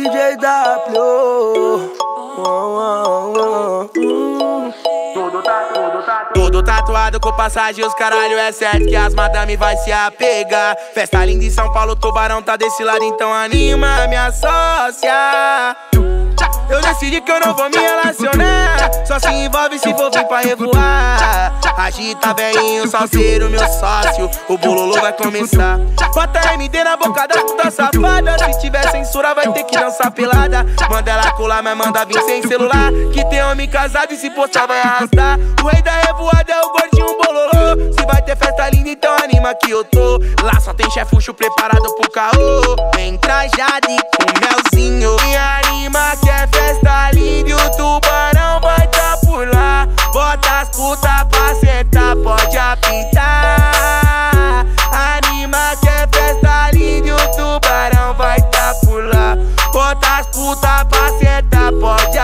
DJ W. Todo tatuado com passagem, os caralho, é certo que as madame vai se apegar. Festa linda em São Paulo, Tubarão tá desse lado, então anima, minha sócia. Eu decidi que eu não vou me relacionar, só se envolve se for vir pra revoar. Agita velhinho, salseiro, meu sócio, o bololô vai começar. Bota MD na boca da puta safada, se tiver censura vai ter que dançar pelada. Manda ela colar, mas manda vir sem celular, que tem homem casado e se postar vai arrastar. O rei da revoada é o gordinho bololô. Se vai ter festa linda, então anima que eu tô. Lá só tem chefucho preparado pro caô. Vem trajado e com melzinho, me anima que é festa linda e o tubarão vai tá por lá. Bota as puta pra sentar, pode apitar. Anima que é festa linda e o tubarão vai tá por lá. Bota as puta pra sentar, pode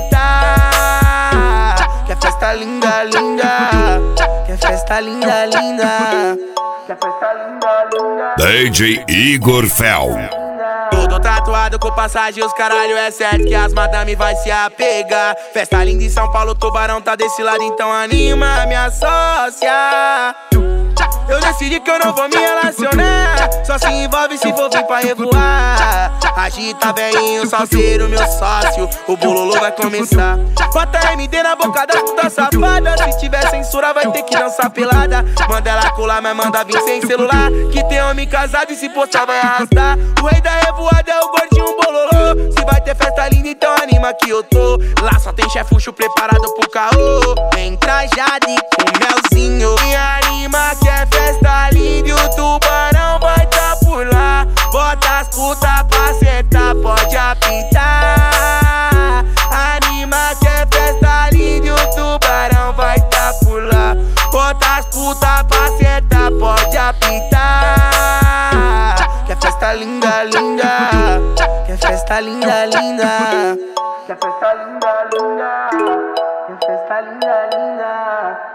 apitar. Que é festa linda, linda. Que é festa linda, linda. Que é festa linda, linda. DJ Igor Fel. Todo tatuado com passagem, os caralho, é certo que as madame vai se apegar. Festa linda em São Paulo, Tubarão tá desse lado, então anima, minha sócia. Eu decidi que eu não vou me relacionar, só se envolve se for vir pra revoar. Agita velhinho, salseiro, meu sócio, o bololô vai começar. Bota MD na boca da puta safada, se tiver censura vai ter que dançar pelada. Manda ela colar, mas manda vir sem celular, que tem homem casado e se postar vai arrastar. O rei da revoada é o gordinho bololô. Se vai ter festa linda, então anima que eu tô. Lá só tem chefucho preparado pro caô. Vem trajado e com melzinho, me anima que é festa linda e o tubarão vai tá por lá. Bota as puta pra sentar, pode apitar. Anima que é festa linda e o tubarão vai tá por lá. Bota as puta pra sentar, pode apitar. Que é festa linda, linda. Que é festa linda, linda. Que é festa linda, linda. Que é festa linda, linda.